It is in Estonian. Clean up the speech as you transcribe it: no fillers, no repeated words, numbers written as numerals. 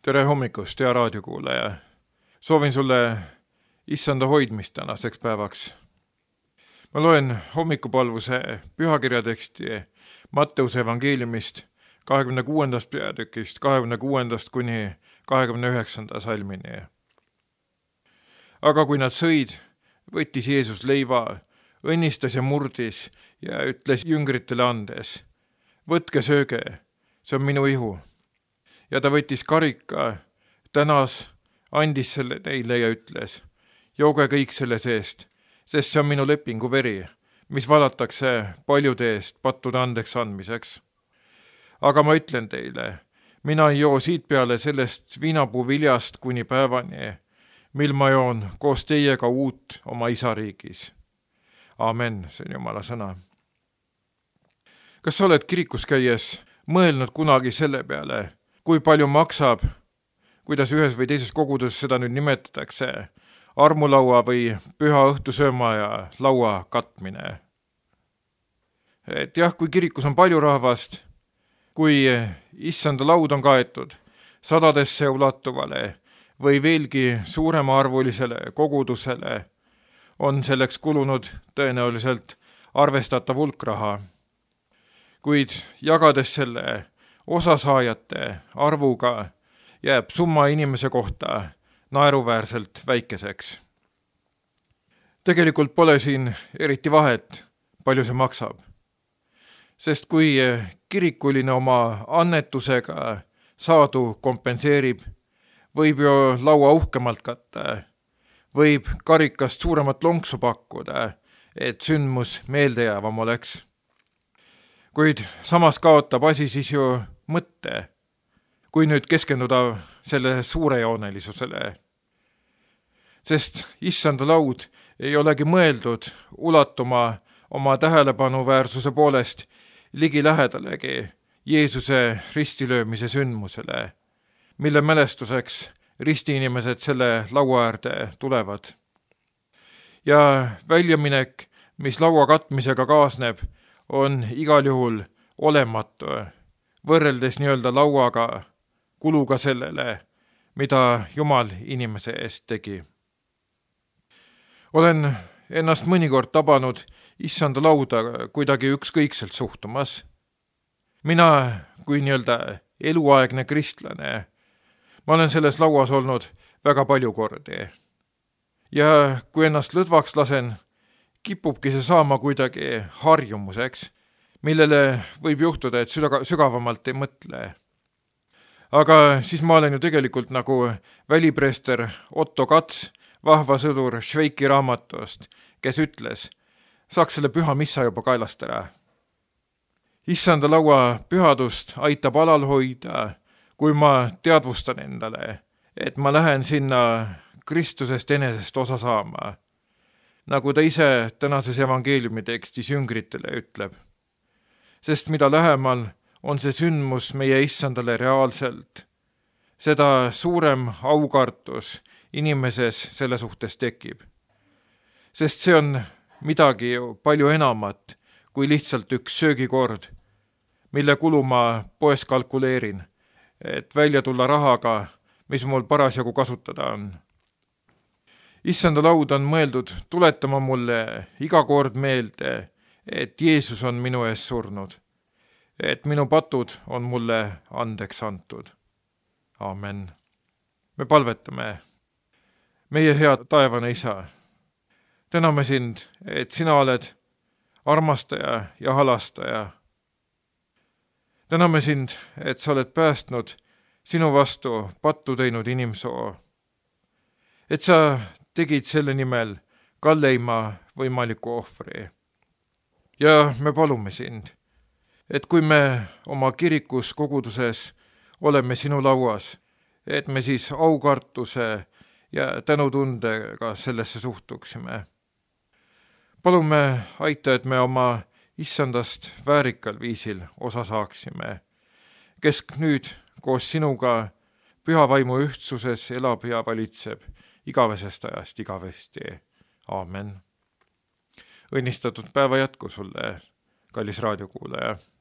Tere hommikust, hea raadiokuulaja! Soovin sulle issanda hoidmist tänaseks päevaks. Ma loen hommikupalvuse pühakirjateksti Matteuse evangeeliumist 26. peatükist 26. kuni 29. salmini. Aga kui nad sõid, võttis Jeesus leiva, õnnistas ja murdis ja ütles jüngritele andes: võtke sööge, see on minu ihu. Ja ta võttis karika, tänas, andis selle neile ja ütles: jooge kõik selle seest, sest see on minu lepingu veri, mis valatakse paljude eest pattude andeks andmiseks. Aga ma ütlen teile, mina ei joo siit peale sellest viinapuu viljast kuni päevani, mil ma joon koos teiega uut oma isa riigis. Amen, see on Jumala sõna. Kas sa oled kirikus käies mõelnud kunagi selle peale, kui palju maksab, kuidas ühes või teises koguduses seda nüüd nimetatakse, armulaua või püha õhtusöömaja laua katmine? Et jah, kui kirikus on palju rahvast, kui issanda laud on kaetud sadadesse ulatuvale või veelgi suuremaarvulisele kogudusele, on selleks kulunud tõenäoliselt arvestatav hulk raha. Kuid jagades selle osasaajate arvuga, jääb summa inimese kohta naeruväärselt väikeseks. Tegelikult pole siin eriti vahet, palju see maksab. Sest kui kirikuline oma annetusega saadu kompenseerib, võib ju laua uhkemalt katta, võib karikast suuremat lonksu pakkuda, et sündmus meeldejäävam oleks. Kuid samas kaotab asi siis ju mõtte, kui nüüd keskenduda selle suurejoonelisusele. Sest issanda laud ei olegi mõeldud ulatuma oma tähelepanuväärsuse poolest ligi lähedalegi Jeesuse ristilöömise sündmusele, mille mälestuseks ristiinimesed selle laua äärde tulevad. Ja väljaminek, mis laua katmisega kaasneb, on igal juhul olematu, võrreldes nii-öelda lauaga, kuluga sellele, mida Jumal inimese eest tegi. Olen ennast mõnikord tabanud issanda lauda kuidagi ükskõikselt suhtumas. Mina kui nii-öelda eluaegne kristlane, ma olen selles lauas olnud väga palju kordi. Ja kui ennast lõdvaks lasen, kipubki see saama kuidagi harjumuseks, millele võib juhtuda, et sügavamalt ei mõtle. Aga siis ma olen ju tegelikult nagu välipreester Otto Kats, vahva sõdur Šveiki raamatust, kes ütles: saaks selle püha missa juba kaelast ära. Issanda laua pühadust aitab alal hoida, kui ma teadvustan endale, et ma lähen sinna Kristusest enesest osa saama, nagu ta ise tänases evangeeliumi tekstis jüngritele ütleb. Sest mida lähemal on see sündmus meie issandale reaalselt, seda suurem aukartus inimeses selle suhtes tekib. Sest see on midagi ju palju enamat kui lihtsalt üks söögikord, mille kulu ma poes kalkuleerin, et välja tulla rahaga, mis mul parasjagu kasutada on. Issanda laud on mõeldud tuletama mulle iga kord meelde, et Jeesus on minu ees surnud, et minu patud on mulle andeks antud. Amen. Me palvetame. Meie hea taevane isa, täname sind, et sina oled armastaja ja halastaja. Täname sind, et sa oled päästnud sinu vastu pattu teinud inimsoo. Et sa tegid selle nimel kalleima võimaliku ohvri. Ja me palume sind, et kui me oma kirikus koguduses oleme sinu lauas, et me siis aukartuse ja tänutundega sellesse suhtuksime. Palume aita, et me oma issandast väärikal viisil osa saaksime, kes nüüd koos sinuga püha vaimu ühtsuses elab ja valitseb igavesest ajast igavesti. Aamen. Õnnistatud päeva jätku sulle, kallis raadiokuulaja.